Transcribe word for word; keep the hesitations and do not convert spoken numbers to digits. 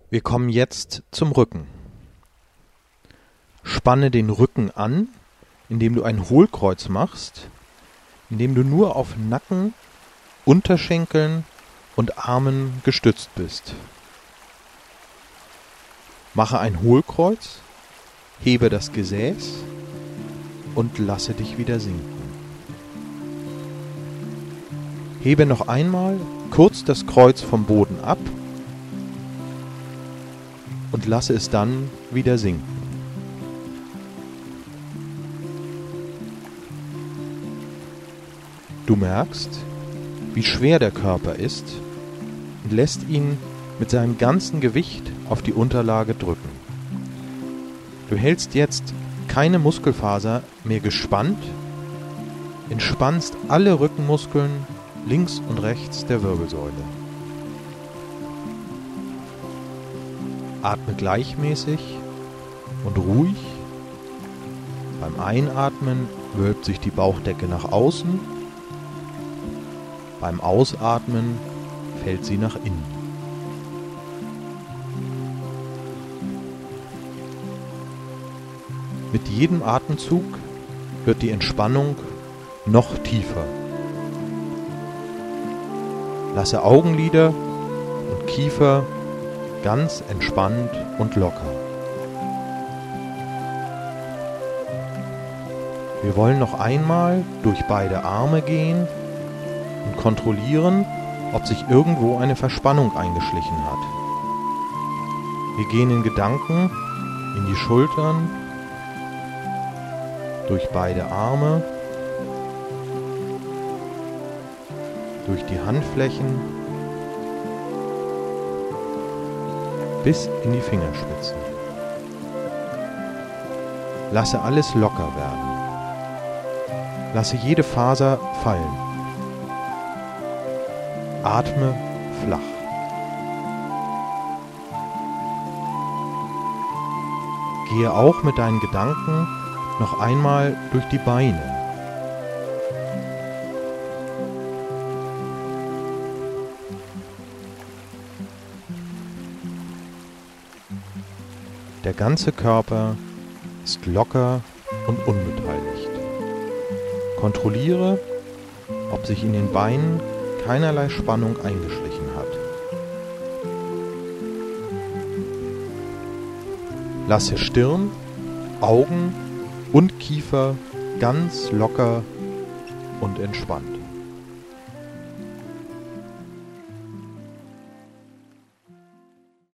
Wir kommen jetzt zum Rücken. Spanne den Rücken an, indem du ein Hohlkreuz machst, indem du nur auf Nacken, Unterschenkeln und Armen gestützt bist. Mache ein Hohlkreuz, hebe das Gesäß und lasse dich wieder sinken. Hebe noch einmal kurz das Kreuz vom Boden ab und lasse es dann wieder sinken. Du merkst, wie schwer der Körper ist und lässt ihn mit seinem ganzen Gewicht auf die Unterlage drücken. Du hältst jetzt keine Muskelfaser mehr gespannt, entspannst alle Rückenmuskeln links und rechts der Wirbelsäule. Atme gleichmäßig und ruhig. Beim Einatmen wölbt sich die Bauchdecke nach außen. Beim Ausatmen fällt sie nach innen. Mit jedem Atemzug wird die Entspannung noch tiefer. Lasse Augenlider und Kiefer ganz entspannt und locker. Wir wollen noch einmal durch beide Arme gehen und kontrollieren, ob sich irgendwo eine Verspannung eingeschlichen hat. Wir gehen in Gedanken in die Schultern, durch beide Arme, durch die Handflächen bis in die Fingerspitzen. Lasse alles locker werden. Lasse jede Faser fallen. Atme flach. Gehe auch mit deinen Gedanken noch einmal durch die Beine. Der ganze Körper ist locker und unbeteiligt. Kontrolliere, ob sich in den Beinen keinerlei Spannung eingeschlichen hat. Lasse Stirn, Augen und Kiefer ganz locker und entspannt.